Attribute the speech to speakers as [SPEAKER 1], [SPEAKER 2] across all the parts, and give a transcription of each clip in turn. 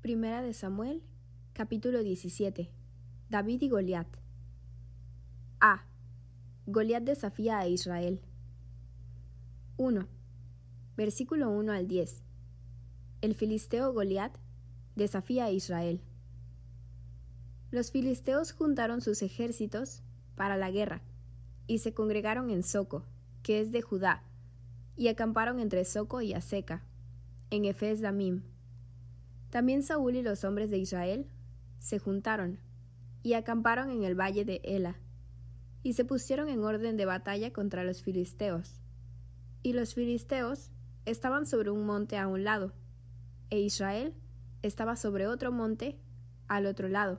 [SPEAKER 1] Primera de Samuel, capítulo 17. David y Goliat. A. Goliat desafía a Israel. 1. Versículo 1 al 10. El filisteo Goliat desafía a Israel. Los filisteos juntaron sus ejércitos para la guerra y se congregaron en Soco, que es de Judá, y acamparon entre Soco y Aseca, en Efes Damim. También Saúl y los hombres de Israel se juntaron y acamparon en el valle de Ela, y se pusieron en orden de batalla contra los filisteos. Y los filisteos estaban sobre un monte a un lado, e Israel estaba sobre otro monte al otro lado,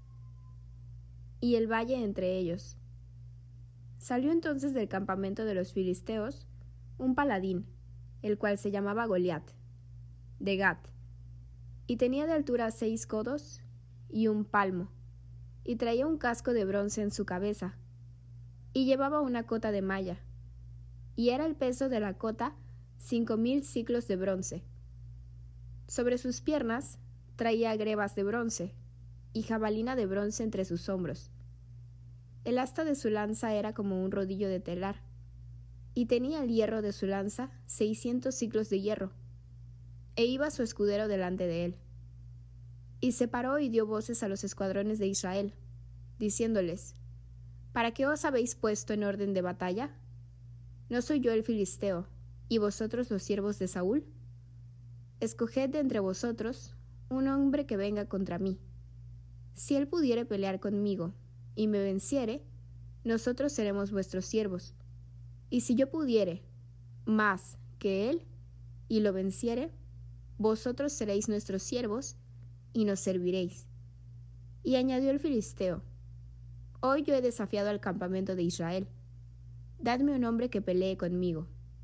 [SPEAKER 1] y el valle entre ellos. Salió entonces del campamento de los filisteos un paladín, el cual se llamaba Goliat, de Gat, y tenía de altura 6 codos y 1 palmo, y traía un casco de bronce en su cabeza, y llevaba una cota de malla, y era el peso de la cota 5000 siclos de bronce. Sobre sus piernas traía grebas de bronce, y jabalina de bronce entre sus hombros. El asta de su lanza era como un rodillo de telar, y tenía el hierro de su lanza 600 siclos de hierro, e iba su escudero delante de él. Y se paró y dio voces a los escuadrones de Israel, diciéndoles: ¿Para qué os habéis puesto en orden de batalla? ¿No soy yo el filisteo, y vosotros los siervos de Saúl? Escoged de entre vosotros un hombre que venga contra mí. Si él pudiere pelear conmigo, y me venciere, nosotros seremos vuestros siervos. Y si yo pudiere más que él, y lo venciere, vosotros seréis nuestros siervos, y nos serviréis. Y añadió el filisteo: Hoy yo he desafiado al campamento de Israel. Dadme un hombre que pelee conmigo.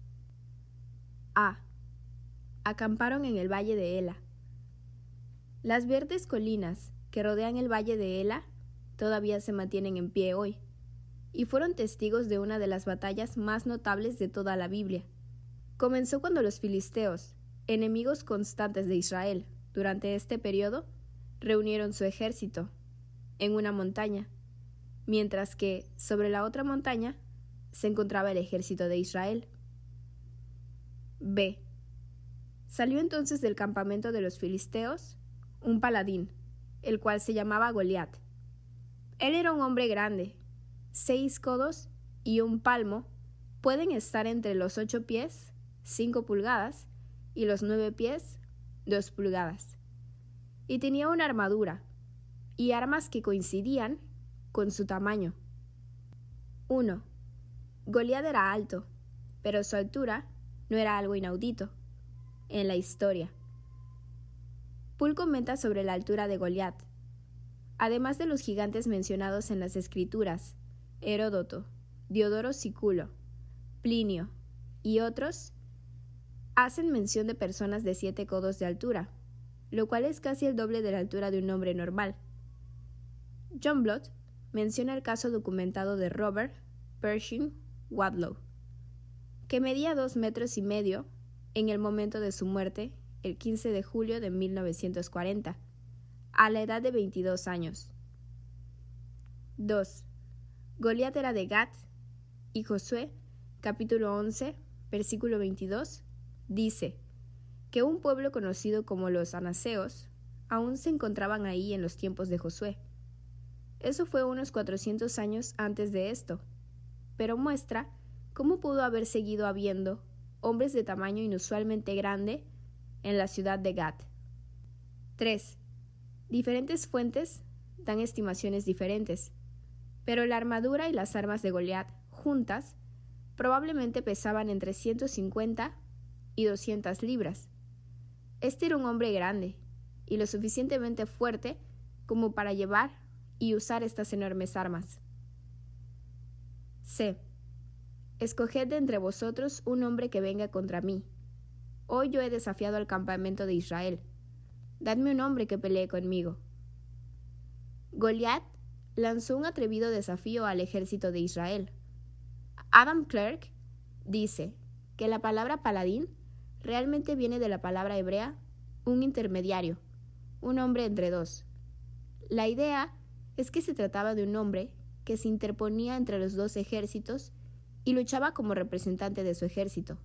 [SPEAKER 1] A. Acamparon en el valle de Ela. Las verdes colinas que rodean el valle de Ela todavía se mantienen en pie hoy, y fueron testigos de una de las batallas más notables de toda la Biblia. Comenzó cuando los filisteos, enemigos constantes de Israel durante este periodo, reunieron su ejército en una montaña, mientras que sobre la otra montaña se encontraba el ejército de Israel. B. Salió entonces del campamento de los filisteos un paladín, el cual se llamaba Goliat. Él era un hombre grande, 6 codos y 1 palmo, pueden estar entre los 8 pies, 5 pulgadas, y los 9 pies, 2 pulgadas. Y tenía una armadura y armas que coincidían con su tamaño. 1. Goliat era alto, pero su altura no era algo inaudito en la historia. Poole comenta sobre la altura de Goliat. Además de los gigantes mencionados en las Escrituras, Heródoto, Diodoro Sículo, Plinio y otros hacen mención de personas de 7 codos de altura, lo cual es casi el doble de la altura de un hombre normal. John Blood menciona el caso documentado de Robert Pershing Wadlow, que medía 2,5 metros en el momento de su muerte, el 15 de julio de 1940, a la edad de 22 años. 2. Goliat era de Gat, y Josué, capítulo 11, versículo 22, dice que un pueblo conocido como los anaseos aún se encontraban ahí en los tiempos de Josué. Eso fue unos 400 años antes de esto, pero muestra cómo pudo haber seguido habiendo hombres de tamaño inusualmente grande en la ciudad de Gat. 3. Diferentes fuentes dan estimaciones diferentes, pero la armadura y las armas de Goliat juntas probablemente pesaban entre 150 y 200 libras. Este era un hombre grande y lo suficientemente fuerte como para llevar y usar estas enormes armas. C. Escoged de entre vosotros un hombre que venga contra mí. Hoy yo he desafiado al campamento de Israel. Dadme un hombre que pelee conmigo. Goliat lanzó un atrevido desafío al ejército de Israel. Adam Clarke dice que la palabra paladín realmente viene de la palabra hebrea un intermediario, un hombre entre dos. La idea es que se trataba de un hombre que se interponía entre los dos ejércitos y luchaba como representante de su ejército.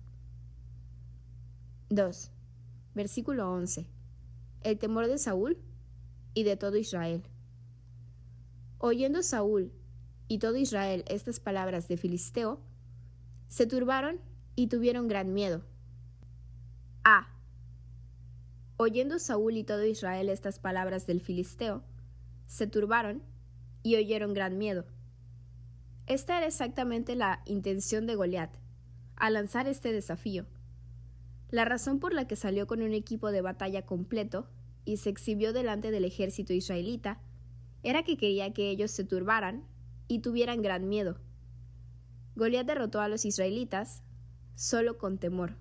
[SPEAKER 1] 2. Versículo 11. El temor de Saúl y de todo Israel. Oyendo Saúl y todo Israel estas palabras de Filisteo, se turbaron y tuvieron gran miedo. A. Oyendo Saúl y todo Israel estas palabras del Filisteo, se turbaron y oyeron gran miedo. Esta era exactamente la intención de Goliat, al lanzar este desafío. La razón por la que salió con un equipo de batalla completo y se exhibió delante del ejército israelita era que quería que ellos se turbaran y tuvieran gran miedo. Goliat derrotó a los israelitas solo con temor.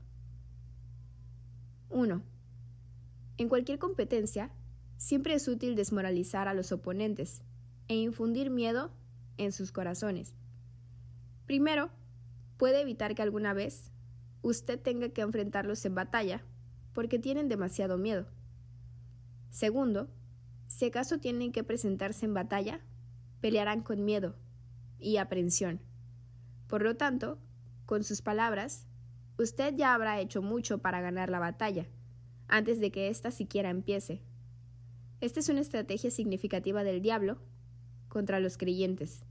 [SPEAKER 1] 1. En cualquier competencia, siempre es útil desmoralizar a los oponentes e infundir miedo en sus corazones. Primero, puede evitar que alguna vez usted tenga que enfrentarlos en batalla porque tienen demasiado miedo. Segundo, si acaso tienen que presentarse en batalla, pelearán con miedo y aprensión. Por lo tanto, con sus palabras, usted ya habrá hecho mucho para ganar la batalla, antes de que ésta siquiera empiece. Esta es una estrategia significativa del diablo contra los creyentes.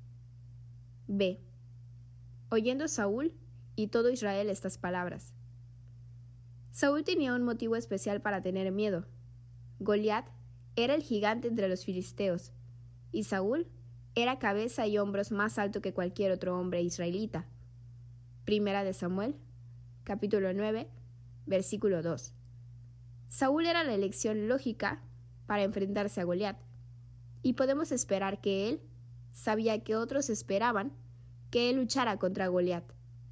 [SPEAKER 1] B. Oyendo Saúl y todo Israel estas palabras. Saúl tenía un motivo especial para tener miedo. Goliat era el gigante entre los filisteos, y Saúl era cabeza y hombros más alto que cualquier otro hombre israelita. Primera de Samuel, capítulo 9, versículo 2. Saúl era la elección lógica para enfrentarse a Goliat, y podemos esperar que él sabía que otros esperaban que él luchara contra Goliat.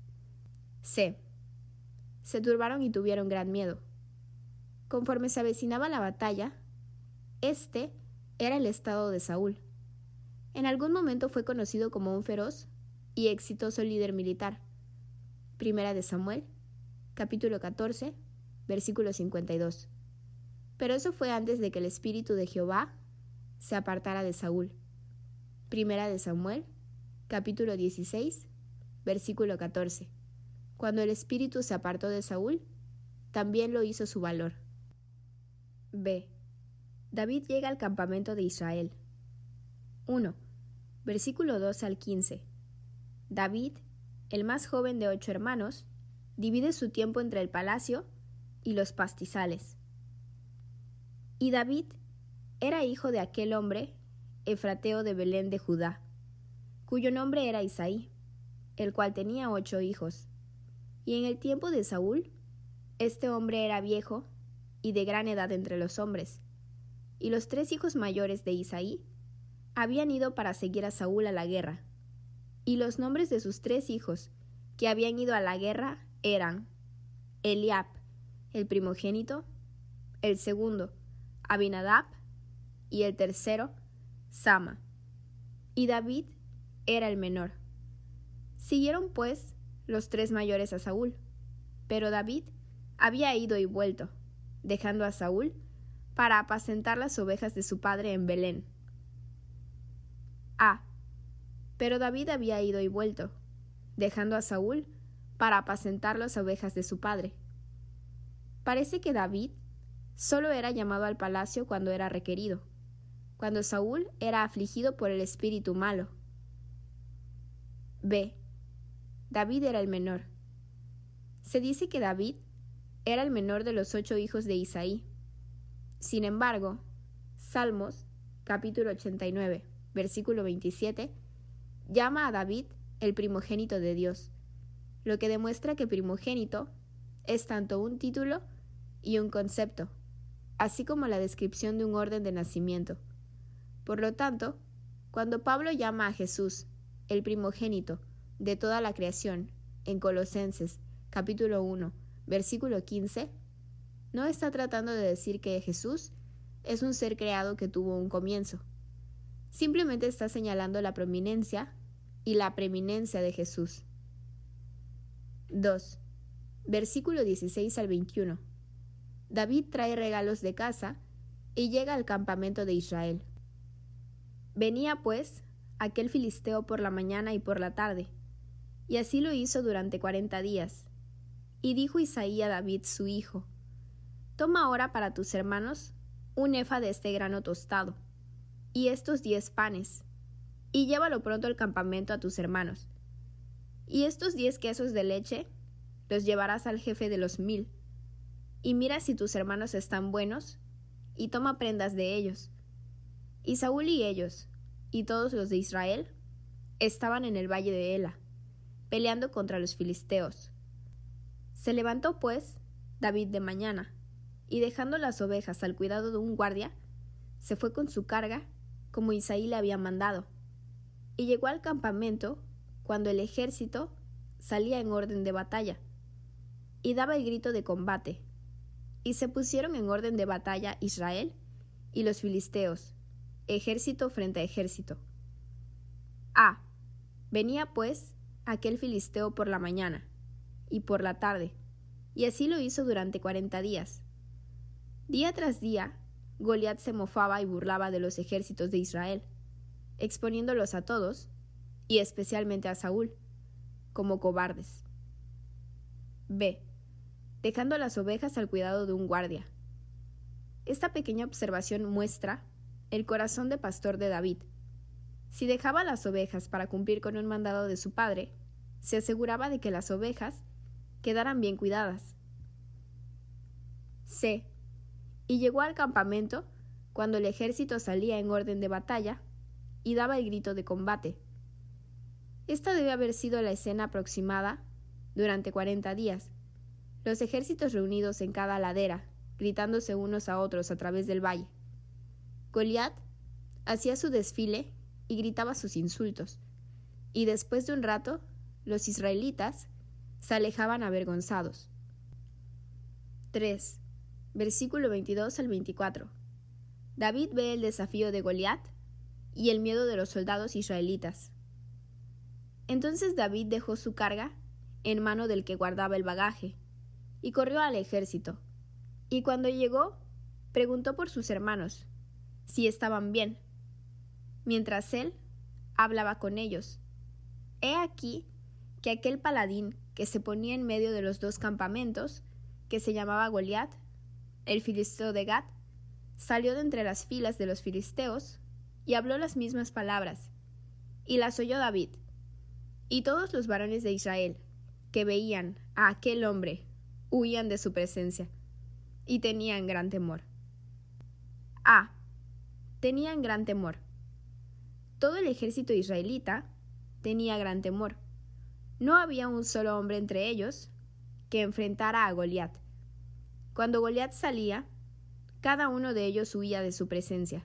[SPEAKER 1] C. Se turbaron y tuvieron gran miedo. Conforme se avecinaba la batalla, este era el estado de Saúl. En algún momento fue conocido como un feroz y exitoso líder militar. Primera de Samuel, capítulo 14, versículo 52. Pero eso fue antes de que el espíritu de Jehová se apartara de Saúl. Primera de Samuel, capítulo 16, versículo 14. Cuando el espíritu se apartó de Saúl, también lo hizo su valor. B. David llega al campamento de Israel. 1. Versículo 2 al 15. David, el más joven de 8 hermanos, divide su tiempo entre el palacio y los pastizales. Y David era hijo de aquel hombre, efrateo de Belén de Judá, cuyo nombre era Isaí, el cual tenía 8 hijos. Y en el tiempo de Saúl, este hombre era viejo y de gran edad entre los hombres, y los 3 hijos mayores de Isaí habían ido para seguir a Saúl a la guerra, y los nombres de sus 3 hijos que habían ido a la guerra eran Eliab, el primogénito, el segundo, Abinadab, y el tercero, Sama. Y David era el menor. Siguieron, pues, los 3 mayores a Saúl, pero David había ido y vuelto, dejando a Saúl para apacentar las ovejas de su padre en Belén. A. Pero David había ido y vuelto, dejando a Saúl para apacentar las ovejas de su padre. Parece que David solo era llamado al palacio cuando era requerido, cuando Saúl era afligido por el espíritu malo. B. David era el menor. Se dice que David era el menor de los 8 hijos de Isaí. Sin embargo, Salmos, capítulo 89, versículo 27, llama a David el primogénito de Dios, lo que demuestra que primogénito es tanto un título y un concepto, así como la descripción de un orden de nacimiento. Por lo tanto, cuando Pablo llama a Jesús el primogénito de toda la creación en Colosenses, capítulo 1, versículo 15, no está tratando de decir que Jesús es un ser creado que tuvo un comienzo. Simplemente está señalando la prominencia y la preeminencia de Jesús. 2. Versículo 16 al 21. David trae regalos de casa y llega al campamento de Israel. Venía, pues, aquel filisteo por la mañana y por la tarde, y así lo hizo durante 40 días. Y dijo Isaí a David su hijo: Toma ahora para tus hermanos un efa de este grano tostado, y estos 10 panes, y llévalo pronto al campamento a tus hermanos. Y estos 10 quesos de leche los llevarás al jefe de los 1000, y mira si tus hermanos están buenos, y toma prendas de ellos. Y Saúl y ellos, y todos los de Israel, estaban en el valle de Ela, peleando contra los filisteos. Se levantó, pues, David de mañana, y dejando las ovejas al cuidado de un guardia, se fue con su carga, como Isaí le había mandado, y llegó al campamento cuando el ejército salía en orden de batalla, y daba el grito de combate, y se pusieron en orden de batalla Israel y los filisteos, ejército frente a ejército. Venía, pues, aquel filisteo por la mañana y por la tarde, y así lo hizo durante 40 días. Día tras día, Goliat se mofaba y burlaba de los ejércitos de Israel, exponiéndolos a todos, y especialmente a Saúl, como cobardes. Dejando las ovejas al cuidado de un guardia. Esta pequeña observación muestra el corazón de pastor de David. Si dejaba las ovejas para cumplir con un mandado de su padre, se aseguraba de que las ovejas quedaran bien cuidadas. Y llegó al campamento cuando el ejército salía en orden de batalla y daba el grito de combate. Esta debe haber sido la escena aproximada durante 40 días, los ejércitos reunidos en cada ladera, gritándose unos a otros a través del valle. Goliat hacía su desfile y gritaba sus insultos, y después de un rato, los israelitas se alejaban avergonzados. 3. Versículo 22 al 24. David ve el desafío de Goliat y el miedo de los soldados israelitas. Entonces David dejó su carga en mano del que guardaba el bagaje y corrió al ejército. Y cuando llegó, preguntó por sus hermanos, si estaban bien, mientras él hablaba con ellos. He aquí que aquel paladín que se ponía en medio de los dos campamentos, que se llamaba Goliat, el filisteo de Gat, salió de entre las filas de los filisteos y habló las mismas palabras, y las oyó David. Y todos los varones de Israel, que veían a aquel hombre, huían de su presencia, y tenían gran temor. Tenían gran temor. Todo el ejército israelita tenía gran temor. No había un solo hombre entre ellos que enfrentara a Goliat. Cuando Goliat salía, cada uno de ellos huía de su presencia.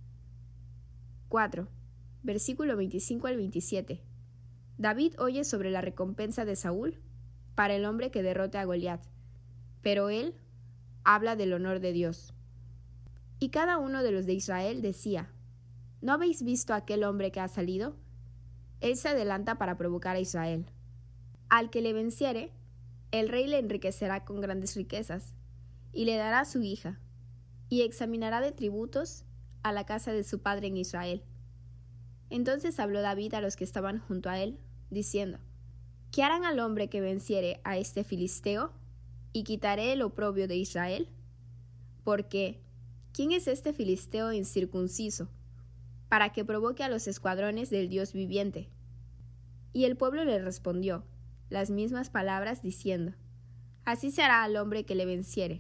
[SPEAKER 1] 4. Versículo 25 al 27. David oye sobre la recompensa de Saúl para el hombre que derrote a Goliat, pero él habla del honor de Dios. Y cada uno de los de Israel decía: ¿No habéis visto a aquel hombre que ha salido? Él se adelanta para provocar a Israel. Al que le venciere, el rey le enriquecerá con grandes riquezas, y le dará a su hija, y examinará de tributos a la casa de su padre en Israel. Entonces habló David a los que estaban junto a él, diciendo: ¿Qué harán al hombre que venciere a este filisteo? ¿Y quitaré el oprobio de Israel? Porque, ¿quién es este filisteo incircunciso, para que provoque a los escuadrones del Dios viviente? Y el pueblo le respondió las mismas palabras, diciendo: Así se hará al hombre que le venciere.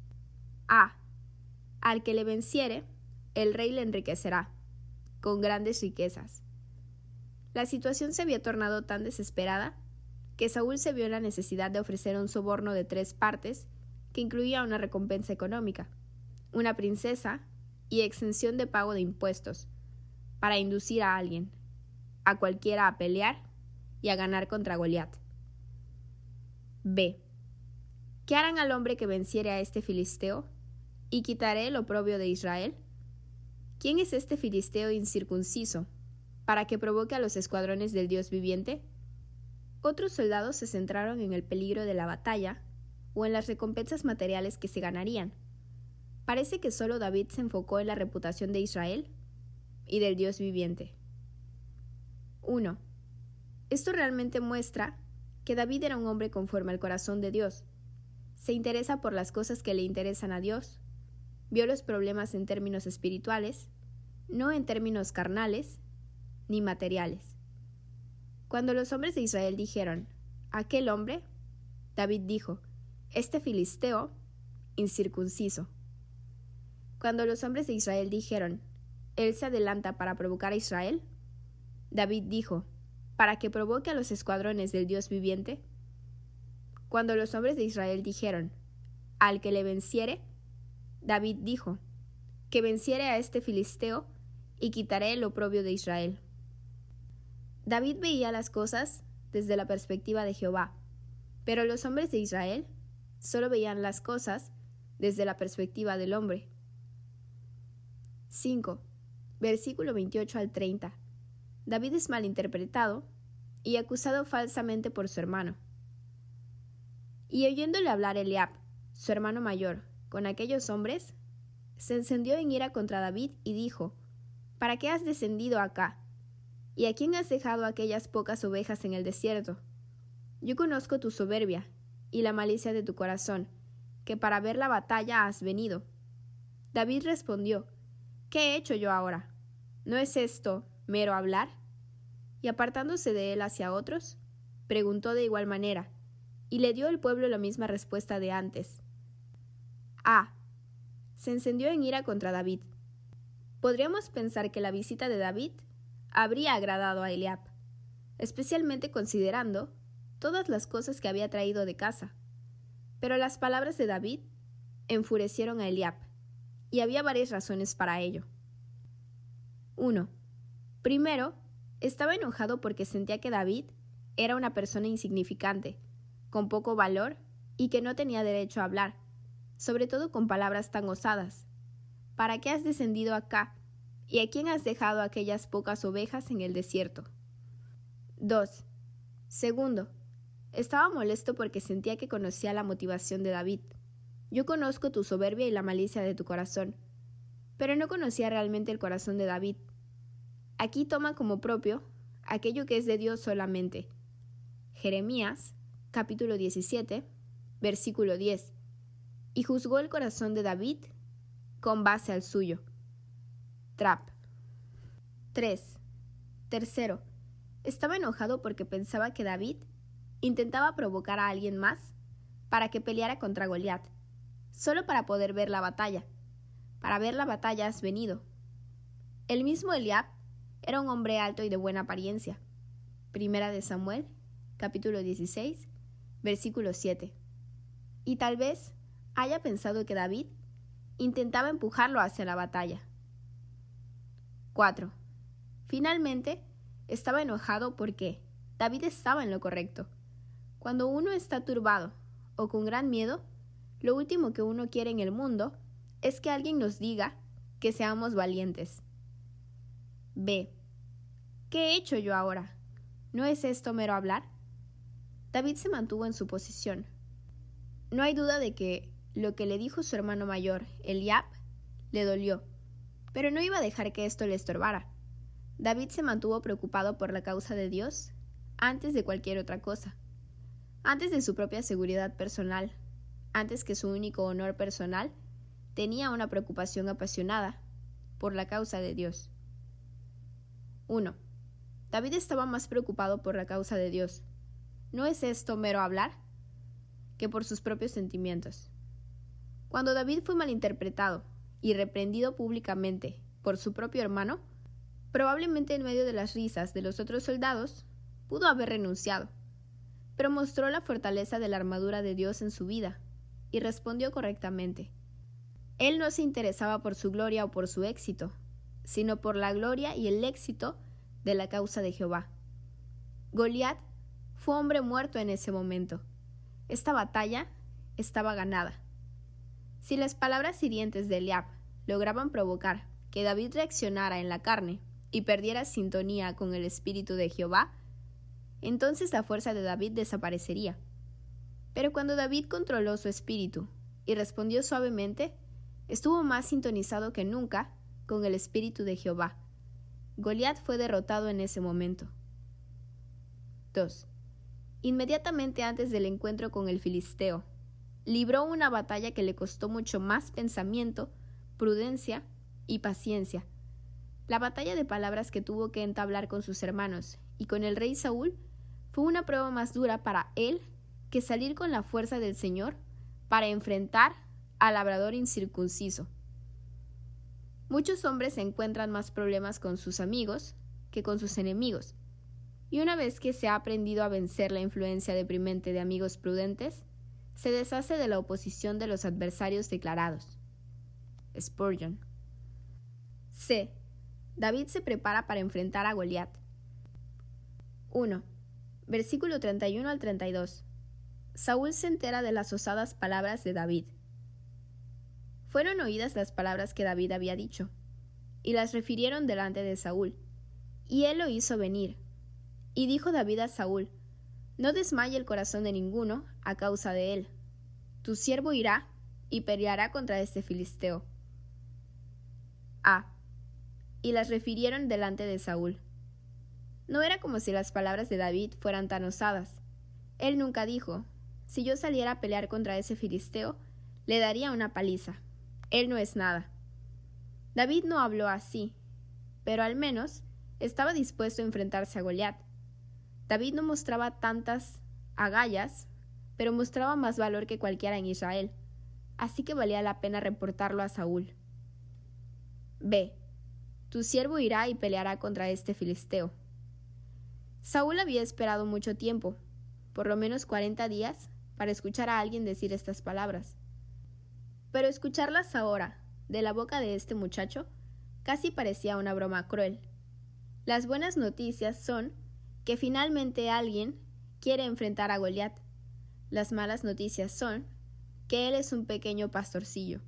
[SPEAKER 1] Al que le venciere, el rey le enriquecerá con grandes riquezas. La situación se había tornado tan desesperada que Saúl se vio en la necesidad de ofrecer un soborno de 3 partes que incluía una recompensa económica, una princesa y exención de pago de impuestos, para inducir a alguien, a cualquiera, a pelear y a ganar contra Goliat. ¿Qué harán al hombre que venciere a este filisteo? ¿Y quitaré el oprobio de Israel? ¿Quién es este filisteo incircunciso, para que provoque a los escuadrones del Dios viviente? Otros soldados se centraron en el peligro de la batalla o en las recompensas materiales que se ganarían. Parece que solo David se enfocó en la reputación de Israel y del Dios viviente. 1. Esto realmente muestra que David era un hombre conforme al corazón de Dios. Se interesa por las cosas que le interesan a Dios. Vio los problemas en términos espirituales, no en términos carnales ni materiales. Cuando los hombres de Israel dijeron, «aquel hombre», David dijo, «este filisteo incircunciso». Cuando los hombres de Israel dijeron, «él se adelanta para provocar a Israel», David dijo, «para que provoque a los escuadrones del Dios viviente». Cuando los hombres de Israel dijeron, «al que le venciere», David dijo, «que venciere a este filisteo y quitaré el oprobio de Israel». David veía las cosas desde la perspectiva de Jehová, pero los hombres de Israel solo veían las cosas desde la perspectiva del hombre. 5. Versículo 28 al 30. David es malinterpretado y acusado falsamente por su hermano. Y oyéndole hablar Eliab, su hermano mayor, con aquellos hombres, se encendió en ira contra David y dijo, «¿Para qué has descendido acá? ¿Y a quién has dejado aquellas pocas ovejas en el desierto? Yo conozco tu soberbia y la malicia de tu corazón, que para ver la batalla has venido». David respondió, «¿Qué he hecho yo ahora? ¿No es esto mero hablar?» Y apartándose de él hacia otros, preguntó de igual manera, y le dio el pueblo la misma respuesta de antes. A. Se encendió en ira contra David. Podríamos pensar que la visita de David habría agradado a Eliab, especialmente considerando todas las cosas que había traído de casa. Pero las palabras de David enfurecieron a Eliab, y había varias razones para ello. 1. Primero, estaba enojado porque sentía que David era una persona insignificante, con poco valor y que no tenía derecho a hablar, sobre todo con palabras tan osadas. ¿Para qué has descendido acá? ¿Y a quién has dejado aquellas pocas ovejas en el desierto? 2. Segundo, estaba molesto porque sentía que conocía la motivación de David. Yo conozco tu soberbia y la malicia de tu corazón, pero no conocía realmente el corazón de David. Aquí toma como propio aquello que es de Dios solamente. Jeremías, capítulo 17, versículo 10. Y juzgó el corazón de David con base al suyo. Trap. 3. Tercero, estaba enojado porque pensaba que David intentaba provocar a alguien más para que peleara contra Goliat, solo para poder ver la batalla. Para ver la batalla has venido. El mismo Eliab era un hombre alto y de buena apariencia. Primera de Samuel, capítulo 16, versículo 7. Y tal vez haya pensado que David intentaba empujarlo hacia la batalla. 4. Finalmente, estaba enojado porque David estaba en lo correcto. Cuando uno está turbado o con gran miedo, lo último que uno quiere en el mundo es que alguien nos diga que seamos valientes. B. ¿Qué he hecho yo ahora? ¿No es esto mero hablar? David se mantuvo en su posición. No hay duda de que lo que le dijo su hermano mayor, Eliab, le dolió, pero no iba a dejar que esto le estorbara. David se mantuvo preocupado por la causa de Dios antes de cualquier otra cosa, antes de su propia seguridad personal, antes que su único honor personal, tenía una preocupación apasionada por la causa de Dios. 1. David estaba más preocupado por la causa de Dios. ¿No es esto mero hablar? Que por sus propios sentimientos. Cuando David fue malinterpretado y reprendido públicamente por su propio hermano, probablemente en medio de las risas de los otros soldados, pudo haber renunciado, pero mostró la fortaleza de la armadura de Dios en su vida y respondió correctamente. Él no se interesaba por su gloria o por su éxito, sino por la gloria y el éxito de la causa de Jehová. Goliat fue hombre muerto en ese momento. Esta batalla estaba ganada. Si las palabras hirientes de Eliab lograban provocar que David reaccionara en la carne y perdiera sintonía con el espíritu de Jehová, entonces la fuerza de David desaparecería. Pero cuando David controló su espíritu y respondió suavemente, estuvo más sintonizado que nunca con el Espíritu de Jehová. Goliat fue derrotado en ese momento. 2. Inmediatamente antes del encuentro con el filisteo, libró una batalla que le costó mucho más pensamiento, prudencia y paciencia. La batalla de palabras que tuvo que entablar con sus hermanos y con el rey Saúl fue una prueba más dura para él que salir con la fuerza del Señor para enfrentar al labrador incircunciso. Muchos hombres encuentran más problemas con sus amigos que con sus enemigos, y una vez que se ha aprendido a vencer la influencia deprimente de amigos prudentes, se deshace de la oposición de los adversarios declarados. Spurgeon. C. David se prepara para enfrentar a Goliat. 1. Versículo 31 al 32. Saúl se entera de las osadas palabras de David. Fueron oídas las palabras que David había dicho, y las refirieron delante de Saúl, y él lo hizo venir. Y dijo David a Saúl: No desmaye el corazón de ninguno a causa de él. Tu siervo irá y peleará contra este filisteo. A. Y las refirieron delante de Saúl. No era como si las palabras de David fueran tan osadas. Él nunca dijo: si yo saliera a pelear contra ese filisteo, le daría una paliza. Él no es nada. David no habló así, pero al menos estaba dispuesto a enfrentarse a Goliat. David no mostraba tantas agallas, pero mostraba más valor que cualquiera en Israel, así que valía la pena reportarlo a Saúl. B. Tu siervo irá y peleará contra este filisteo. Saúl había esperado mucho tiempo, por lo menos 40 días, para escuchar a alguien decir estas palabras. Pero escucharlas ahora, de la boca de este muchacho, casi parecía una broma cruel. Las buenas noticias son que finalmente alguien quiere enfrentar a Goliat. Las malas noticias son que él es un pequeño pastorcillo.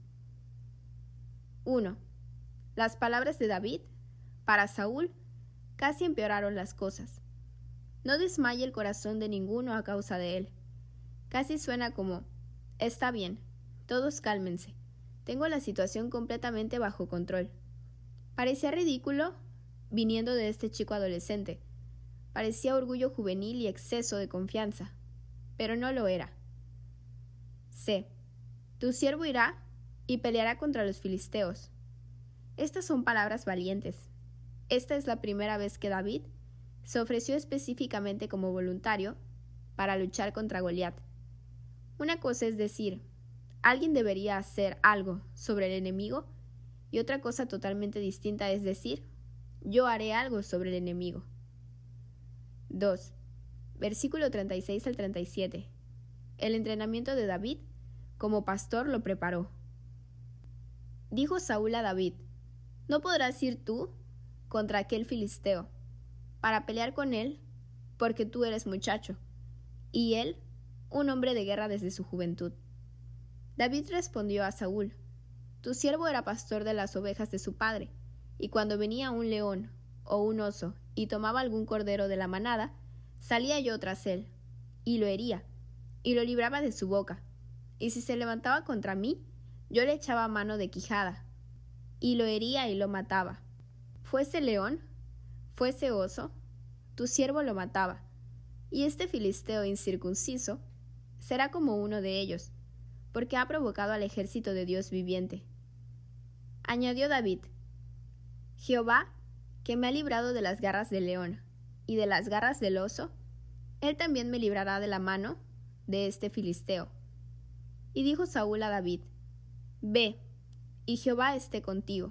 [SPEAKER 1] 1. Las palabras de David, para Saúl, casi empeoraron las cosas. No desmaye el corazón de ninguno a causa de él. Casi suena como: está bien, todos cálmense, tengo la situación completamente bajo control. Parecía ridículo viniendo de este chico adolescente. Parecía orgullo juvenil y exceso de confianza, pero no lo era. C. Tu siervo irá y peleará contra los filisteos. Estas son palabras valientes. Esta es la primera vez que David se ofreció específicamente como voluntario para luchar contra Goliat. Una cosa es decir: alguien debería hacer algo sobre el enemigo, y otra cosa totalmente distinta es decir: yo haré algo sobre el enemigo. 2. Versículo 36 al 37. El entrenamiento de David como pastor lo preparó. Dijo Saúl a David: ¿no podrás ir tú contra aquel filisteo para pelear con él, porque tú eres muchacho, y él un hombre de guerra desde su juventud? David respondió a Saúl: tu siervo era pastor de las ovejas de su padre, y cuando venía un león o un oso y tomaba algún cordero de la manada, salía yo tras él, y lo hería, y lo libraba de su boca. Y si se levantaba contra mí, yo le echaba mano de quijada, y lo hería y lo mataba. Fuese león, fuese oso, tu siervo lo mataba, y este filisteo incircunciso será como uno de ellos, porque ha provocado al ejército de Dios viviente. Añadió David: Jehová, que me ha librado de las garras del león y de las garras del oso, él también me librará de la mano de este filisteo. Y dijo Saúl a David: Ve, y Jehová esté contigo.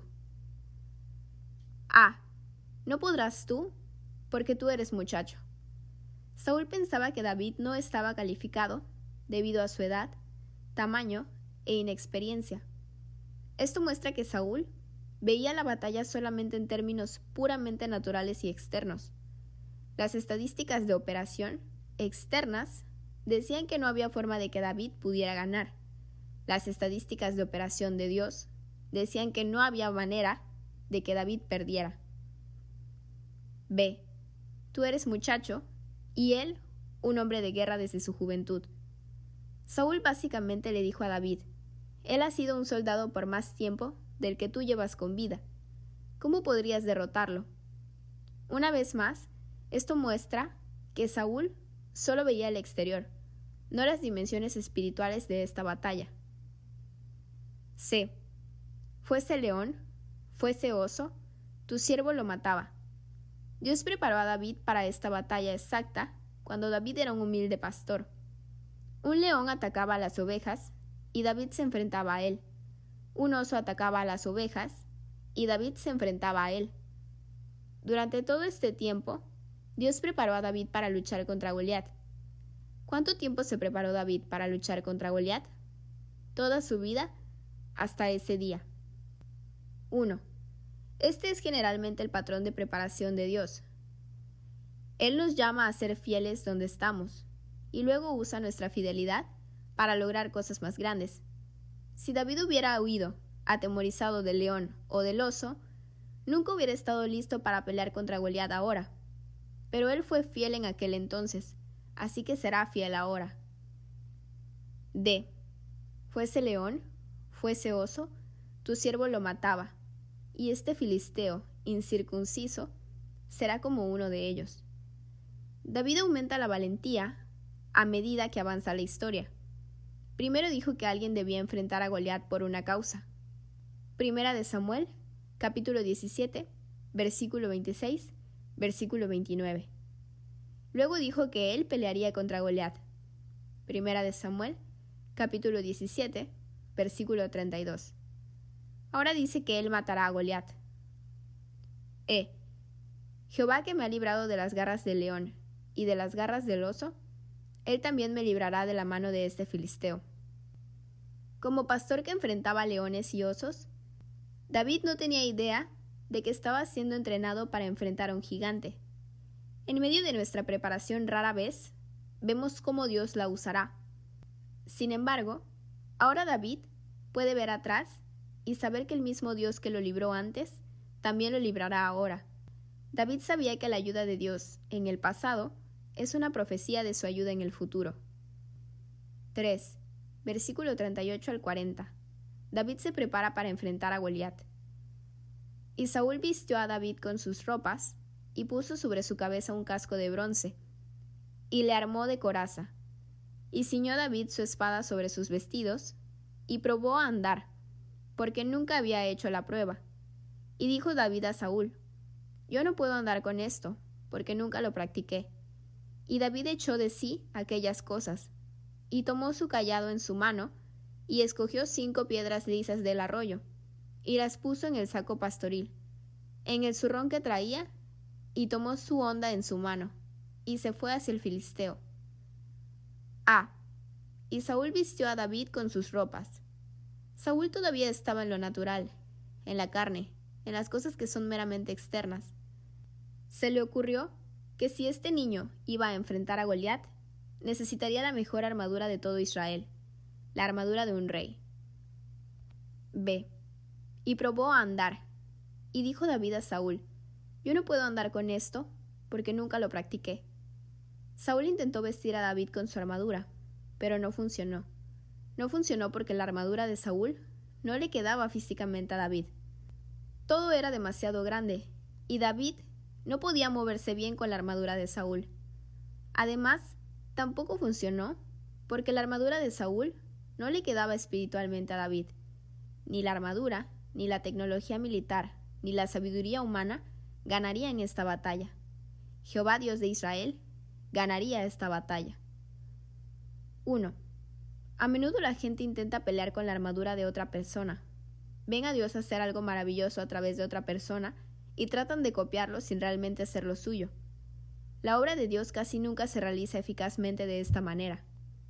[SPEAKER 1] A. No podrás tú, porque tú eres muchacho. Saúl pensaba que David no estaba calificado debido a su edad, tamaño e inexperiencia. Esto muestra que Saúl veía la batalla solamente en términos puramente naturales y externos. Las estadísticas de operación externas decían que no había forma de que David pudiera ganar. Las estadísticas de operación de Dios decían que no había manera de que David perdiera. B. Tú eres muchacho, y él un hombre de guerra desde su juventud. Saúl básicamente le dijo a David: Él ha sido un soldado por más tiempo del que tú llevas con vida. ¿Cómo podrías derrotarlo? Una vez más, esto muestra que Saúl solo veía el exterior, no las dimensiones espirituales de esta batalla. C. Fuese león, fuese oso, tu siervo lo mataba. Dios preparó a David para esta batalla exacta cuando David era un humilde pastor. Un león atacaba a las ovejas y David se enfrentaba a él. Un oso atacaba a las ovejas y David se enfrentaba a él. Durante todo este tiempo, Dios preparó a David para luchar contra Goliat. ¿Cuánto tiempo se preparó David para luchar contra Goliat? Toda su vida, hasta ese día. 1. Este es generalmente el patrón de preparación de Dios. Él nos llama a ser fieles donde estamos, y luego usa nuestra fidelidad para lograr cosas más grandes. Si David hubiera huido, atemorizado del león o del oso, nunca hubiera estado listo para pelear contra Goliat ahora. Pero él fue fiel en aquel entonces, así que será fiel ahora. D. Fuese león, fuese oso, tu siervo lo mataba, y este filisteo, incircunciso, será como uno de ellos. David aumenta la valentía a medida que avanza la historia. Primero dijo que alguien debía enfrentar a Goliat por una causa. Primera de Samuel, capítulo 17, versículo 26, versículo 29. Luego dijo que él pelearía contra Goliat. Primera de Samuel, capítulo 17, versículo 32. Ahora dice que él matará a Goliat. E. Jehová que me ha librado de las garras del león y de las garras del oso, él también me librará de la mano de este filisteo. Como pastor que enfrentaba leones y osos, David no tenía idea de que estaba siendo entrenado para enfrentar a un gigante. En medio de nuestra preparación rara vez, vemos cómo Dios la usará. Sin embargo, ahora David puede ver atrás y saber que el mismo Dios que lo libró antes, también lo librará ahora. David sabía que la ayuda de Dios en el pasado es una profecía de su ayuda en el futuro. 3. Versículo 38 al 40. David se prepara para enfrentar a Goliat. Y Saúl vistió a David con sus ropas y puso sobre su cabeza un casco de bronce, y le armó de coraza, y ciñó David su espada sobre sus vestidos, y probó a andar, porque nunca había hecho la prueba. Y dijo David a Saúl: Yo no puedo andar con esto, porque nunca lo practiqué. Y David echó de sí aquellas cosas, y tomó su cayado en su mano, y escogió 5 piedras lisas del arroyo, y las puso en el saco pastoril, en el zurrón que traía, y tomó su honda en su mano, y se fue hacia el filisteo. A. Y Saúl vistió a David con sus ropas. Saúl todavía estaba en lo natural, en la carne, en las cosas que son meramente externas. Se le ocurrió que si este niño iba a enfrentar a Goliat, necesitaría la mejor armadura de todo Israel, la armadura de un rey. B. Y probó a andar, y dijo David a Saúl: Yo no puedo andar con esto, porque nunca lo practiqué. Saúl intentó vestir a David con su armadura, pero no funcionó. No funcionó porque la armadura de Saúl no le quedaba físicamente a David. Todo era demasiado grande, y David no podía moverse bien con la armadura de Saúl. Además, tampoco funcionó porque la armadura de Saúl no le quedaba espiritualmente a David. Ni la armadura, ni la tecnología militar, ni la sabiduría humana ganaría en esta batalla. Jehová, Dios de Israel, ganaría esta batalla. 1. A menudo la gente intenta pelear con la armadura de otra persona. Ven a Dios hacer algo maravilloso a través de otra persona y tratan de copiarlo sin realmente hacer lo suyo. La obra de Dios casi nunca se realiza eficazmente de esta manera.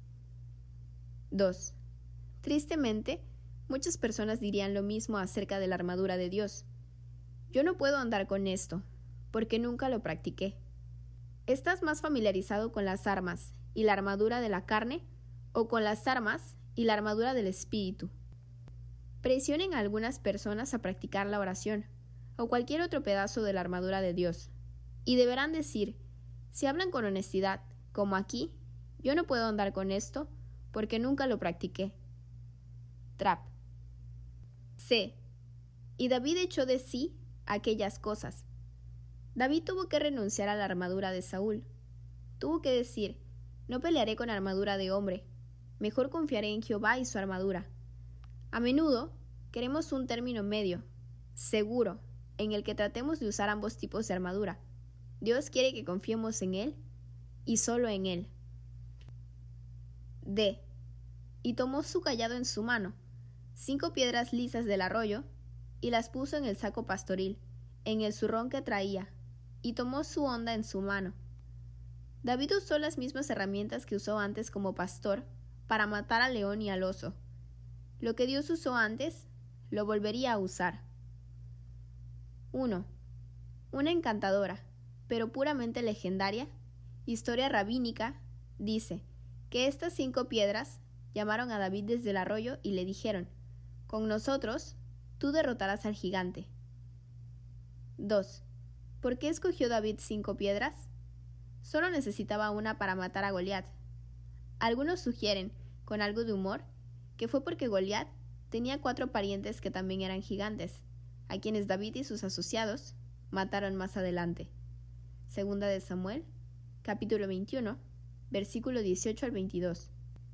[SPEAKER 1] 2. Tristemente, muchas personas dirían lo mismo acerca de la armadura de Dios. Yo no puedo andar con esto, porque nunca lo practiqué. ¿Estás más familiarizado con las armas y la armadura de la carne o con las armas y la armadura del espíritu? Presionen a algunas personas a practicar la oración o cualquier otro pedazo de la armadura de Dios, y deberán decir, si hablan con honestidad, como aquí, yo no puedo andar con esto porque nunca lo practiqué. Trap. C. Y David echó de sí aquellas cosas. David tuvo que renunciar a la armadura de Saúl. Tuvo que decir: no pelearé con armadura de hombre, mejor confiaré en Jehová y su armadura. A menudo queremos un término medio, seguro, en el que tratemos de usar ambos tipos de armadura. Dios quiere que confiemos en Él y solo en Él. D. Y tomó su cayado en su mano, 5 piedras lisas del arroyo, y las puso en el saco pastoril, en el zurrón que traía, y tomó su honda en su mano. David usó las mismas herramientas que usó antes como pastor para matar al león y al oso. Lo que Dios usó antes, lo volvería a usar. 1. Una encantadora, pero puramente legendaria, historia rabínica, dice que estas 5 piedras llamaron a David desde el arroyo y le dijeron: con nosotros tú derrotarás al gigante. 2. ¿Por qué escogió David 5 piedras? Solo necesitaba una para matar a Goliat. Algunos sugieren, con algo de humor, que fue porque Goliat tenía 4 parientes que también eran gigantes, a quienes David y sus asociados mataron más adelante. Segunda de Samuel, capítulo 21, versículo 18 al 22.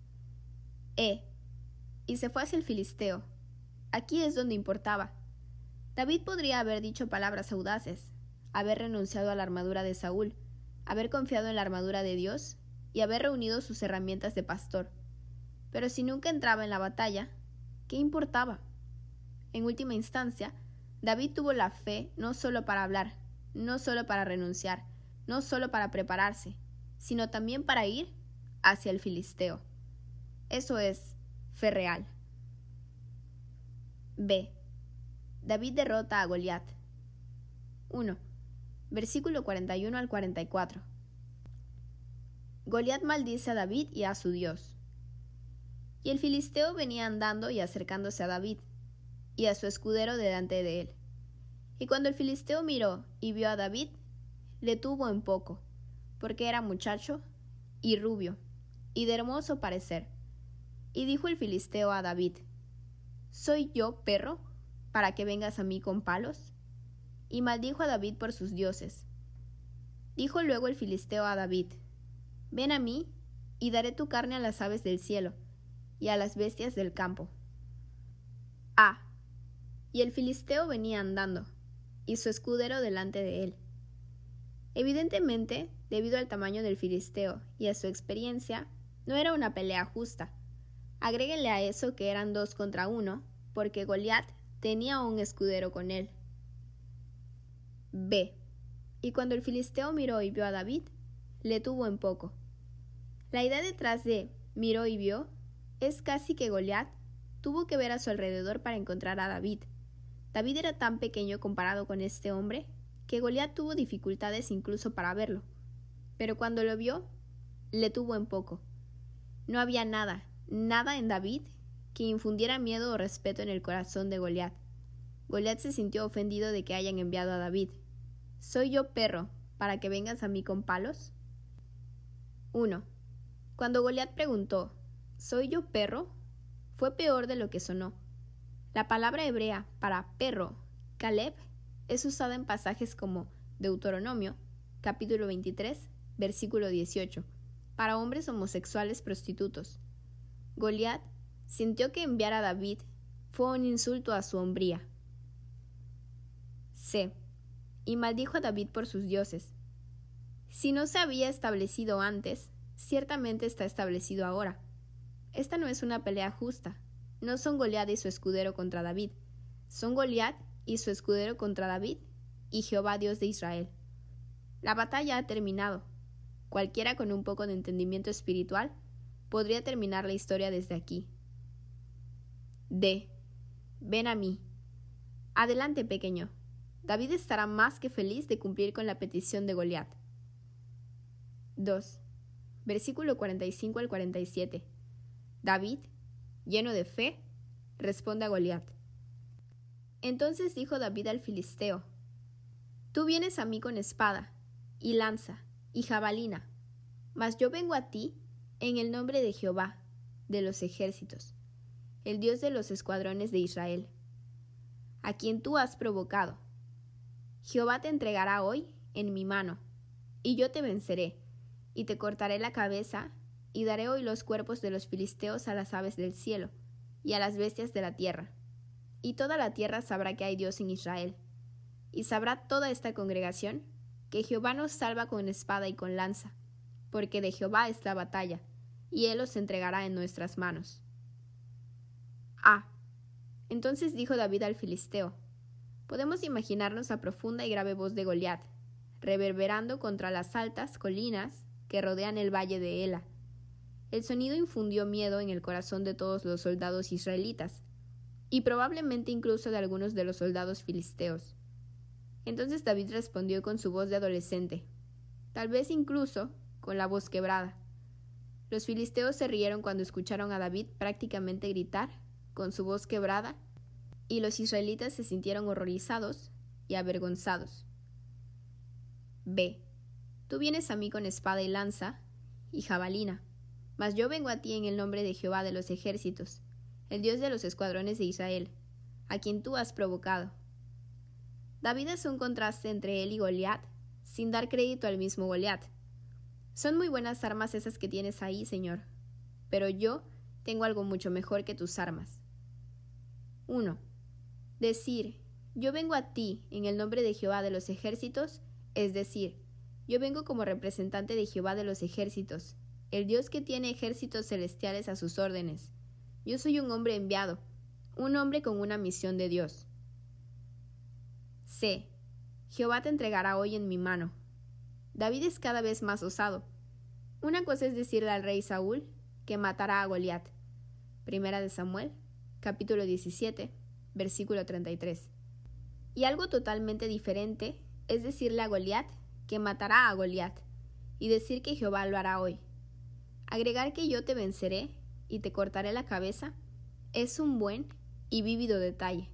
[SPEAKER 1] Y se fue hacia el filisteo. Aquí es donde importaba. David podría haber dicho palabras audaces, haber renunciado a la armadura de Saúl, haber confiado en la armadura de Dios y haber reunido sus herramientas de pastor. Pero si nunca entraba en la batalla, ¿qué importaba? En última instancia, David tuvo la fe no solo para hablar, no solo para renunciar, no solo para prepararse, sino también para ir hacia el filisteo. Eso es fe real. B. David derrota a Goliat. 1. Versículo 41 al 44. Goliat maldice a David y a su Dios. Y el filisteo venía andando y acercándose a David, y a su escudero delante de él. Y cuando el filisteo miró y vio a David, le tuvo en poco, porque era muchacho y rubio, y de hermoso parecer. Y dijo el filisteo a David: ¿soy yo, perro, para que vengas a mí con palos? Y maldijo a David por sus dioses. Dijo luego el filisteo a David: ven a mí, y daré tu carne a las aves del cielo, y a las bestias del campo. A. Y el filisteo venía andando, y su escudero delante de él. Evidentemente, debido al tamaño del filisteo y a su experiencia, no era una pelea justa. Agréguenle a eso que eran 2 contra 1, porque Goliat tenía un escudero con él. B. Y cuando el filisteo miró y vio a David, le tuvo en poco. La idea detrás de miró y vio es casi que Goliat tuvo que ver a su alrededor para encontrar a David. David era tan pequeño comparado con este hombre que Goliat tuvo dificultades incluso para verlo. Pero cuando lo vio, le tuvo en poco. No había nada en David que infundiera miedo o respeto en el corazón de Goliat. Goliat se sintió ofendido de que hayan enviado a David. ¿Soy yo, perro, para que vengas a mí con palos? 1. Cuando Goliat preguntó: ¿soy yo, perro?, fue peor de lo que sonó. La palabra hebrea para perro, Caleb, es usada en pasajes como Deuteronomio, capítulo 23, versículo 18, para hombres homosexuales prostitutos. Goliat sintió que enviar a David fue un insulto a su hombría. C. Y maldijo a David por sus dioses. Si no se había establecido antes, ciertamente está establecido ahora. Esta no es una pelea justa. No son Goliat y su escudero contra David. Son Goliat y su escudero contra David y Jehová Dios de Israel. La batalla ha terminado. Cualquiera con un poco de entendimiento espiritual podría terminar la historia desde aquí. D. Ven a mí. Adelante, pequeño. David estará más que feliz de cumplir con la petición de Goliat. 2. Versículo 45 al 47. David, lleno de fe, responde a Goliat. Entonces dijo David al filisteo: tú vienes a mí con espada, y lanza, y jabalina, mas yo vengo a ti en el nombre de Jehová, de los ejércitos, el Dios de los escuadrones de Israel, a quien tú has provocado. Jehová te entregará hoy en mi mano, y yo te venceré, y te cortaré la cabeza, y daré hoy los cuerpos de los filisteos a las aves del cielo, y a las bestias de la tierra. Y toda la tierra sabrá que hay Dios en Israel, y sabrá toda esta congregación que Jehová nos salva con espada y con lanza, porque de Jehová es la batalla, y él los entregará en nuestras manos. Entonces dijo David al filisteo: podemos imaginarnos la profunda y grave voz de Goliat, reverberando contra las altas colinas que rodean el valle de Ela. El sonido infundió miedo en el corazón de todos los soldados israelitas, y probablemente incluso de algunos de los soldados filisteos. Entonces David respondió con su voz de adolescente, tal vez incluso con la voz quebrada. Los filisteos se rieron cuando escucharon a David prácticamente gritar con su voz quebrada, y los israelitas se sintieron horrorizados y avergonzados. B. Tú vienes a mí con espada y lanza y jabalina, mas yo vengo a ti en el nombre de Jehová de los ejércitos, el Dios de los escuadrones de Israel, a quien tú has provocado. David hace un contraste entre él y Goliat, sin dar crédito al mismo Goliat. Son muy buenas armas esas que tienes ahí, Señor, pero yo tengo algo mucho mejor que tus armas. 1. Decir, yo vengo a ti en el nombre de Jehová de los ejércitos, es decir, yo vengo como representante de Jehová de los ejércitos, el Dios que tiene ejércitos celestiales a sus órdenes. Yo soy un hombre enviado, un hombre con una misión de Dios. C. Jehová te entregará hoy en mi mano. David es cada vez más osado. Una cosa es decirle al rey Saúl que matará a Goliat. Primera de Samuel, capítulo 17, versículo 33. Y algo totalmente diferente es decirle a Goliat que matará a Goliat, y decir que Jehová lo hará hoy. Agregar que yo te venceré y te cortaré la cabeza es un buen y vívido detalle.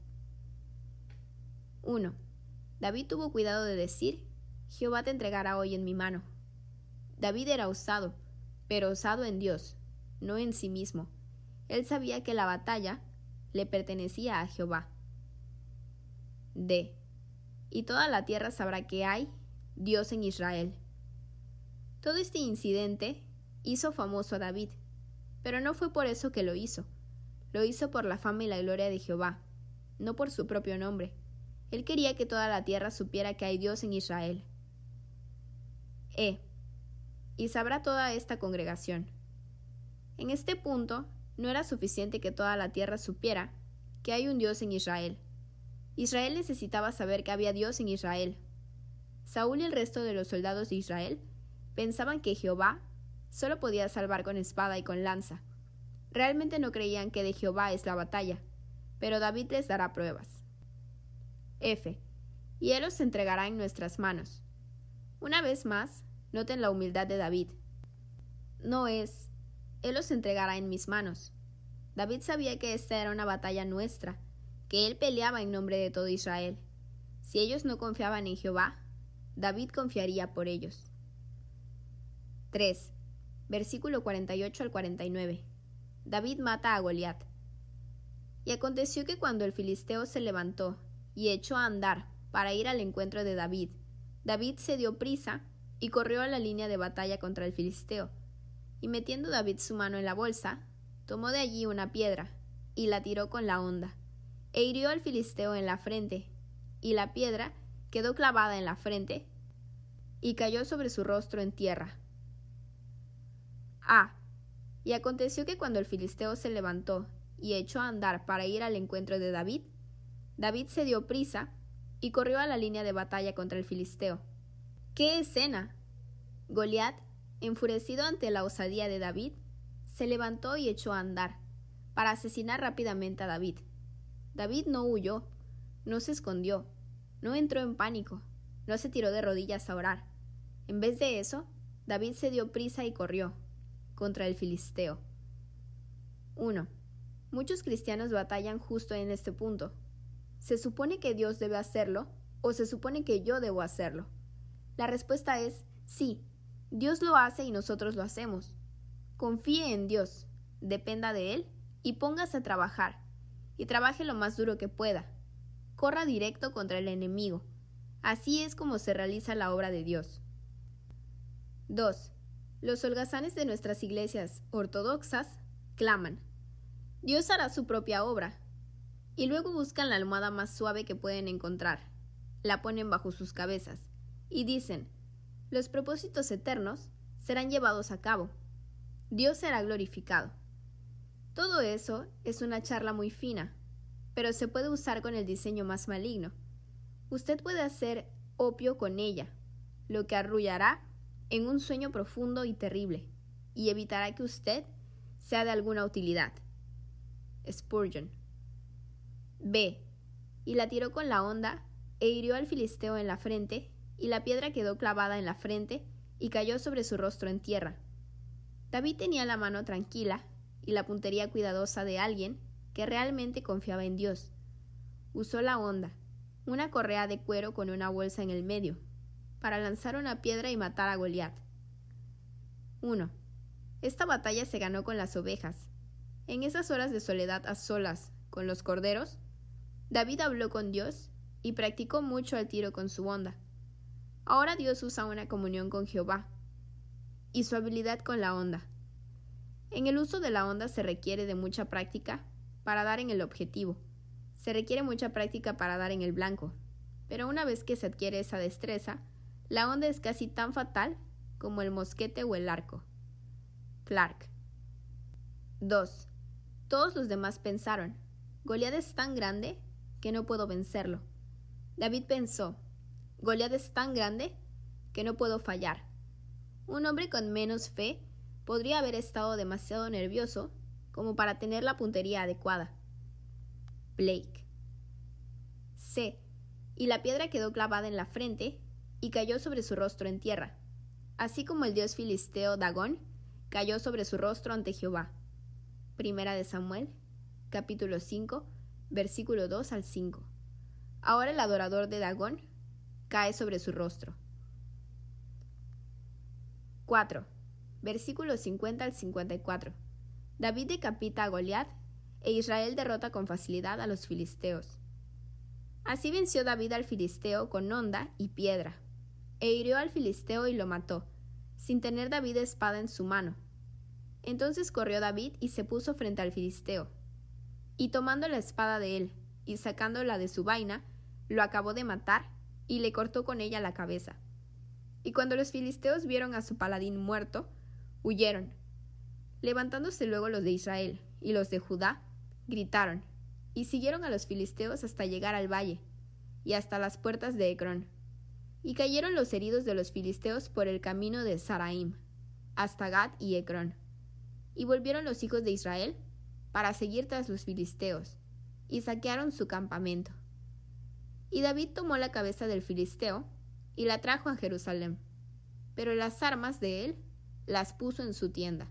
[SPEAKER 1] 1. David tuvo cuidado de decir, Jehová te entregará hoy en mi mano. David era osado, pero osado en Dios, no en sí mismo. Él sabía que la batalla le pertenecía a Jehová. D. Y toda la tierra sabrá que hay Dios en Israel. Todo este incidente hizo famoso a David, pero no fue por eso que lo hizo. Lo hizo por la fama y la gloria de Jehová, no por su propio nombre. Él quería que toda la tierra supiera que hay Dios en Israel. E. Y sabrá toda esta congregación. En este punto, no era suficiente que toda la tierra supiera que hay un Dios en Israel. Israel necesitaba saber que había Dios en Israel. Saúl y el resto de los soldados de Israel pensaban que Jehová solo podía salvar con espada y con lanza. Realmente no creían que de Jehová es la batalla, pero David les dará pruebas. F. Y él los entregará en nuestras manos. Una vez más, noten la humildad de David. No es, él los entregará en mis manos. David sabía que esta era una batalla nuestra, que él peleaba en nombre de todo Israel. Si ellos no confiaban en Jehová, David confiaría por ellos. 3. Versículo 48 al 49. David mata a Goliat. Y aconteció que cuando el filisteo se levantó y echó a andar para ir al encuentro de David, David se dio prisa y corrió a la línea de batalla contra el filisteo. Y metiendo David su mano en la bolsa, tomó de allí una piedra y la tiró con la honda, e hirió al filisteo en la frente, y la piedra quedó clavada en la frente y cayó sobre su rostro en tierra. Y aconteció que cuando el filisteo se levantó y echó a andar para ir al encuentro de David, David se dio prisa y corrió a la línea de batalla contra el filisteo. ¡Qué escena! Goliat, enfurecido ante la osadía de David, se levantó y echó a andar para asesinar rápidamente a David. David no huyó, no se escondió, no entró en pánico, no se tiró de rodillas a orar. En vez de eso, David se dio prisa y corrió contra el filisteo. 1. Muchos cristianos batallan justo en este punto. ¿Se supone que Dios debe hacerlo o se supone que yo debo hacerlo? La respuesta es sí. Dios lo hace y nosotros lo hacemos. Confíe en Dios, dependa de Él y póngase a trabajar, y trabaje lo más duro que pueda. Corra directo contra el enemigo. Así es como se realiza la obra de Dios. 2. Los holgazanes de nuestras iglesias ortodoxas claman: Dios hará su propia obra. Y luego buscan la almohada más suave que pueden encontrar, la ponen bajo sus cabezas y dicen: los propósitos eternos serán llevados a cabo. Dios será glorificado. Todo eso es una charla muy fina, pero se puede usar con el diseño más maligno. Usted puede hacer opio con ella, lo que arrullará en un sueño profundo y terrible, y evitará que usted sea de alguna utilidad. Spurgeon. B. Y la tiró con la honda, e hirió al filisteo en la frente, y la piedra quedó clavada en la frente, y cayó sobre su rostro en tierra. David tenía la mano tranquila, y la puntería cuidadosa de alguien que realmente confiaba en Dios. Usó la honda, una correa de cuero con una bolsa en el medio, para lanzar una piedra y matar a Goliat. 1. Esta batalla se ganó con las ovejas. En esas horas de soledad a solas con los corderos, David habló con Dios y practicó mucho el tiro con su honda. Ahora Dios usa una comunión con Jehová y su habilidad con la honda. En el uso de la honda se requiere de mucha práctica para dar en el objetivo. Se requiere mucha práctica para dar en el blanco. Pero una vez que se adquiere esa destreza, la honda es casi tan fatal como el mosquete o el arco. Clark. 2. Todos los demás pensaron: Goliat es tan grande que no puedo vencerlo. David pensó: Goliat es tan grande que no puedo fallar. Un hombre con menos fe podría haber estado demasiado nervioso como para tener la puntería adecuada. Blake. C. Y la piedra quedó clavada en la frente y cayó sobre su rostro en tierra, así como el dios filisteo Dagón cayó sobre su rostro ante Jehová. Primera de Samuel, capítulo 5, versículo 2 al 5. Ahora el adorador de Dagón cae sobre su rostro. 4. Versículos 50 al 54. David decapita a Goliat e Israel derrota con facilidad a los filisteos. Así venció David al filisteo con honda y piedra, e hirió al filisteo y lo mató, sin tener David espada en su mano. Entonces corrió David y se puso frente al filisteo, y tomando la espada de él y sacándola de su vaina, lo acabó de matar y le cortó con ella la cabeza. Y cuando los filisteos vieron a su paladín muerto, huyeron. Levantándose luego los de Israel y los de Judá, gritaron, y siguieron a los filisteos hasta llegar al valle, y hasta las puertas de Ecrón. Y cayeron los heridos de los filisteos por el camino de Saraim, hasta Gat y Ecrón. Y volvieron los hijos de Israel para seguir tras los filisteos, y saquearon su campamento. Y David tomó la cabeza del filisteo y la trajo a Jerusalén, pero las armas de él las puso en su tienda.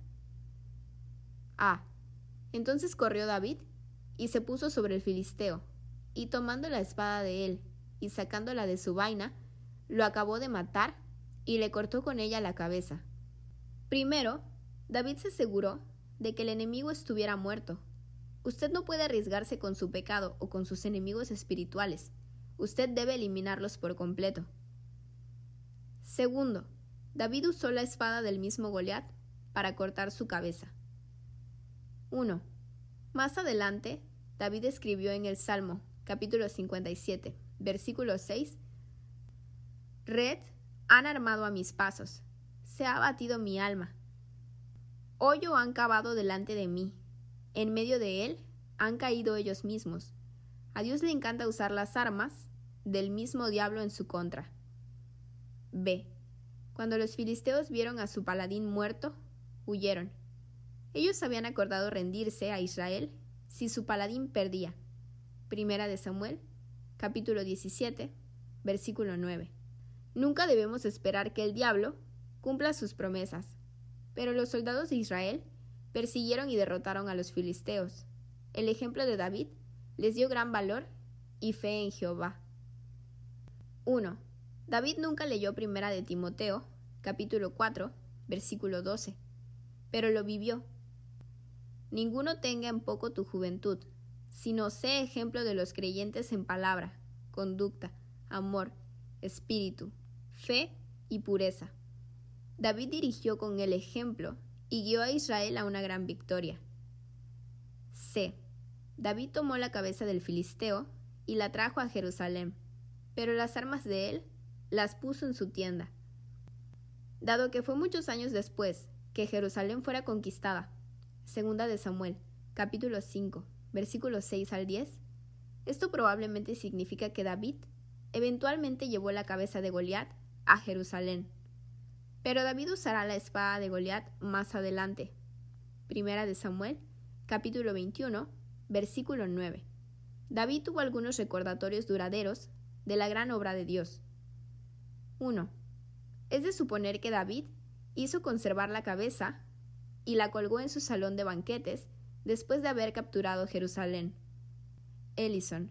[SPEAKER 1] A. Entonces corrió David y se puso sobre el filisteo, y tomando la espada de él y sacándola de su vaina, lo acabó de matar y le cortó con ella la cabeza. Primero, David se aseguró de que el enemigo estuviera muerto. Usted no puede arriesgarse con su pecado o con sus enemigos espirituales. Usted debe eliminarlos por completo. Segundo, David usó la espada del mismo Goliat para cortar su cabeza. 1. Más adelante, David escribió en el Salmo, capítulo 57, versículo 6, Red han armado a mis pasos, se ha abatido mi alma. Hoyo han cavado delante de mí, en medio de él han caído ellos mismos. A Dios le encanta usar las armas del mismo diablo en su contra. B. Cuando los filisteos vieron a su paladín muerto, huyeron. Ellos habían acordado rendirse a Israel si su paladín perdía. Primera de Samuel, capítulo 17, versículo 9. Nunca debemos esperar que el diablo cumpla sus promesas, pero los soldados de Israel persiguieron y derrotaron a los filisteos. El ejemplo de David les dio gran valor y fe en Jehová. 1. David nunca leyó Primera de Timoteo, capítulo 4, versículo 12, pero lo vivió. ninguno tenga en poco tu juventud, sino sé ejemplo de los creyentes en palabra, conducta, amor, espíritu, fe y pureza. David dirigió con el ejemplo y guió a Israel a una gran victoria. C. David tomó la cabeza del filisteo y la trajo a Jerusalén, pero las armas de él las puso en su tienda. Dado que fue muchos años después que Jerusalén fuera conquistada, segunda de Samuel, capítulo 5, versículos 6 al 10, esto probablemente significa que David eventualmente llevó la cabeza de Goliat a Jerusalén. Pero David usará la espada de Goliat más adelante. Primera de Samuel, capítulo 21, versículo 9. David tuvo algunos recordatorios duraderos de la gran obra de Dios. 1. Es de suponer que David hizo conservar la cabeza y la colgó en su salón de banquetes después de haber capturado Jerusalén. Ellison.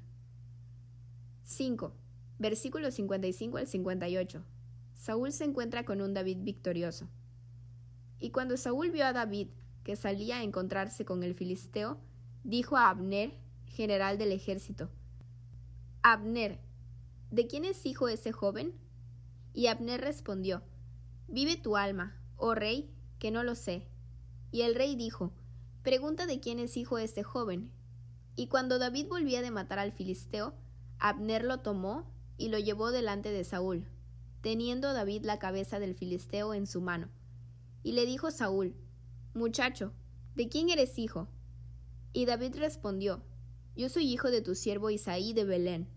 [SPEAKER 1] 5. Versículos 55 al 58. Saúl se encuentra con un David victorioso. Y cuando Saúl vio a David, que salía a encontrarse con el filisteo, dijo a Abner, general del ejército: Abner, ¿de quién es hijo ese joven? Y Abner respondió: Vive tu alma, oh rey, que no lo sé. Y el rey dijo: Pregunta de quién es hijo este joven. Y cuando David volvía de matar al filisteo, Abner lo tomó y lo llevó delante de Saúl, teniendo David la cabeza del filisteo en su mano. Y le dijo Saúl: Muchacho, ¿de quién eres hijo? Y David respondió: Yo soy hijo de tu siervo Isaí de Belén.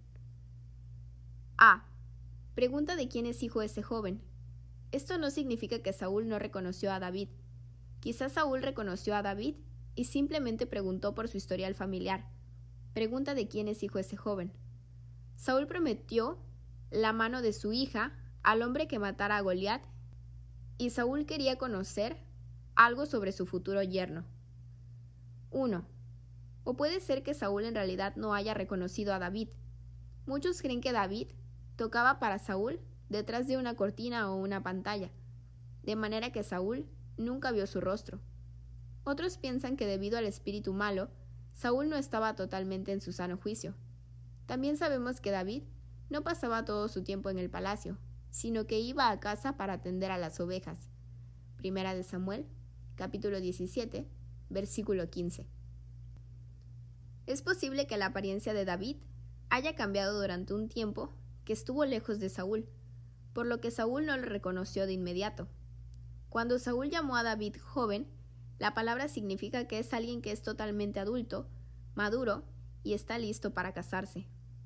[SPEAKER 1] A. Pregunta de quién es hijo ese joven. Esto no significa que Saúl no reconoció a David. Quizás Saúl reconoció a David y simplemente preguntó por su historial familiar. Pregunta de quién es hijo ese joven. Saúl prometió la mano de su hija al hombre que matara a Goliat, y Saúl quería conocer algo sobre su futuro yerno. 1. O puede ser que Saúl en realidad no haya reconocido a David. Muchos creen que David tocaba para Saúl detrás de una cortina o una pantalla, de manera que Saúl nunca vio su rostro. Otros piensan que debido al espíritu malo, Saúl no estaba totalmente en su sano juicio. También sabemos que David no pasaba todo su tiempo en el palacio, sino que iba a casa para atender a las ovejas. Primera de Samuel, capítulo 17, versículo 15. Es posible que la apariencia de David haya cambiado durante un tiempo que estuvo lejos de Saúl, por lo que Saúl no lo reconoció de inmediato. Cuando Saúl llamó a David joven, la palabra significa que es alguien que es totalmente adulto, maduro y está listo para casarse.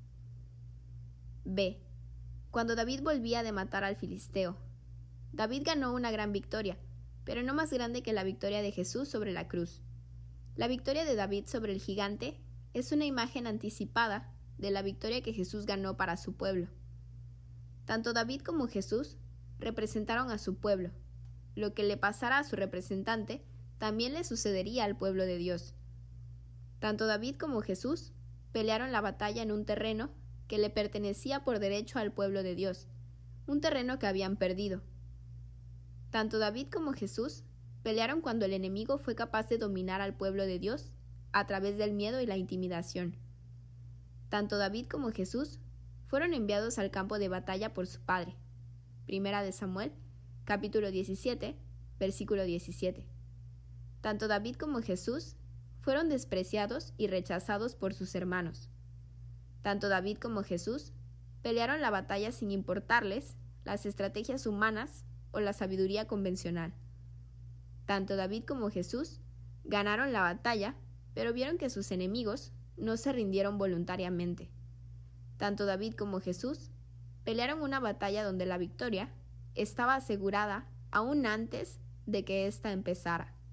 [SPEAKER 1] B. Cuando David volvía de matar al filisteo. David ganó una gran victoria, pero no más grande que la victoria de Jesús sobre la cruz. La victoria de David sobre el gigante es una imagen anticipada de la victoria que Jesús ganó para su pueblo. Tanto David como Jesús representaron a su pueblo. Lo que le pasara a su representante también le sucedería al pueblo de Dios. Tanto David como Jesús pelearon la batalla en un terreno que le pertenecía por derecho al pueblo de Dios, un terreno que habían perdido. Tanto David como Jesús pelearon cuando el enemigo fue capaz de dominar al pueblo de Dios a través del miedo y la intimidación. Tanto David como Jesús fueron enviados al campo de batalla por su padre. Primera de Samuel, capítulo 17, versículo 17. Tanto David como Jesús fueron despreciados y rechazados por sus hermanos. Tanto David como Jesús pelearon la batalla sin importarles las estrategias humanas o la sabiduría convencional. Tanto David como Jesús ganaron la batalla, pero vieron que sus enemigos no se rindieron voluntariamente. Tanto David como Jesús pelearon una batalla donde la victoria estaba asegurada aún antes de que ésta empezara.